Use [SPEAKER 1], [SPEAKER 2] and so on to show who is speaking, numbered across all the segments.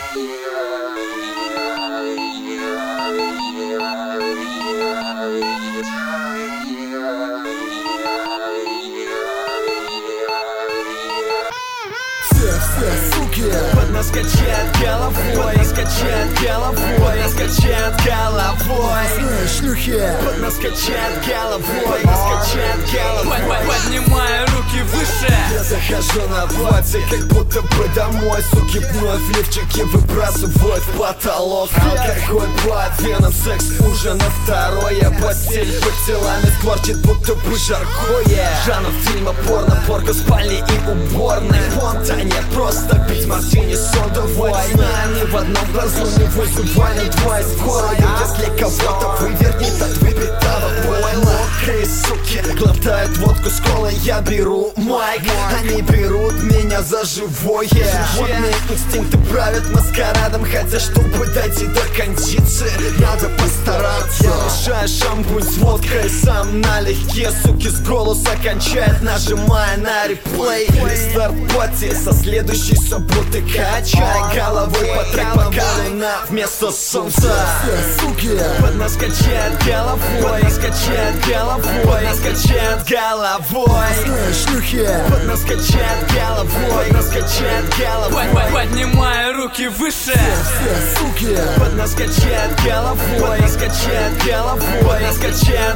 [SPEAKER 1] Все суки под нас качает головой, под нас качает головой, под нас качает головой. Шлюхи под нас качает головой, под нас качает головой. Поднимаю руки выше. Я захожу на платье, как будто бы домой. Суки вновь лифчики выбрасывают в потолок. Алкоголь под веном, секс уже на второе. Постель под телами скворчит, будто бы жаркое. Жанр фильма порно, порка в спальне и уборной. Понта не просто пить мартини содовой. Сна ни в одном глазу не вызывали два скорую. Если кого-то вывернет от выпитого боя. Мокрые суки глотают водку с колой. Я беру майк, они берут меня за живое. Животные инстинкты правят маскарадом. Хотя чтобы дойти до кондиции, надо постараться. Я мешаю шампунь с водкой сам налегке. Суки с голоса кончает, нажимая на реплей. Старт пати со следующей субботы. Качай головой по трек, пока луна вместо солнца. Все суки под нас качает головой, под нас качает головой, под нас качает головой. Шлюхи под нас качает головой, под нас качает головой. Поднимаю руки выше. Все суки под нас качает головой, под нас качает головой, под нас качает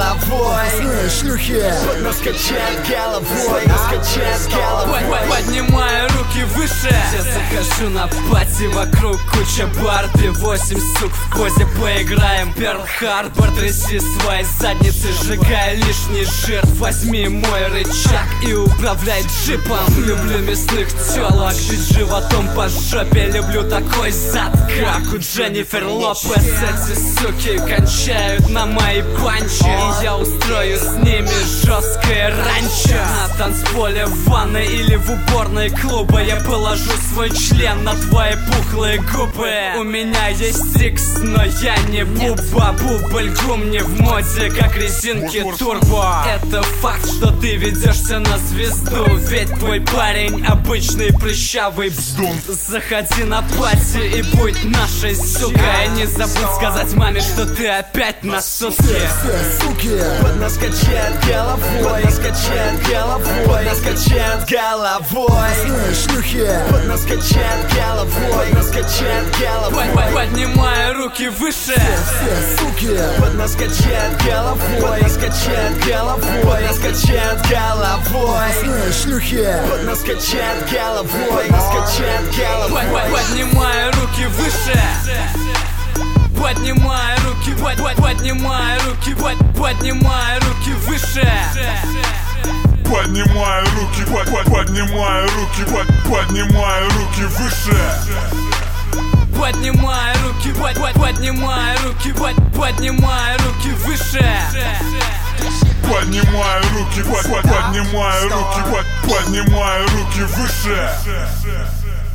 [SPEAKER 1] головой. Шлюхи под нас качает головой, под нас качает головой. Поднимаю руки выше. Я захожу на пати, вокруг куча Барби. 8 сук в позе, поиграем Перл Харбор. Тряси свои задницы, сжигай лишний жир. Возьми мой рычаг и управляй джипом. Люблю мясных телок, бить животом по жопе. Люблю такой зад, как у Дженнифер Лопес. Эти суки кончают на мои панчи, и я устрою с ними жесткое ранчо. На танцполе, в ванной или в уборной клуба я положу свой член на твои пухлые губы. У меня есть трикс, но я не буба. Бубльгум не в моде, как резинки турбо. Это факт, что ты ведешься на звезду, ведь твой парень обычный прыщавый бздун. Заходи на пати и будь нашей сукой. И не забудь сказать маме, что ты опять на сутки. Все суки под нас качает головой, под нас качает головой, под нас качает головой. Шлюхи под нас качает головой, под нас качает головой. Поднимаю руки выше. Все суки под нас качает головой, под нас качает головой, под нас качает головой. Шлюхи под нас качает головой, под нас качает головой. Поднимаю руки выше. Поднимаю руки, поднимаю руки, поднимаю руки выше.
[SPEAKER 2] Поднимаю руки, поднимаю руки, поднимаю руки выше.
[SPEAKER 1] Поднимаю руки, поднимаю руки, поднимаю руки выше.
[SPEAKER 2] Поднимаю руки, поднимаю руки, поднимаю руки выше.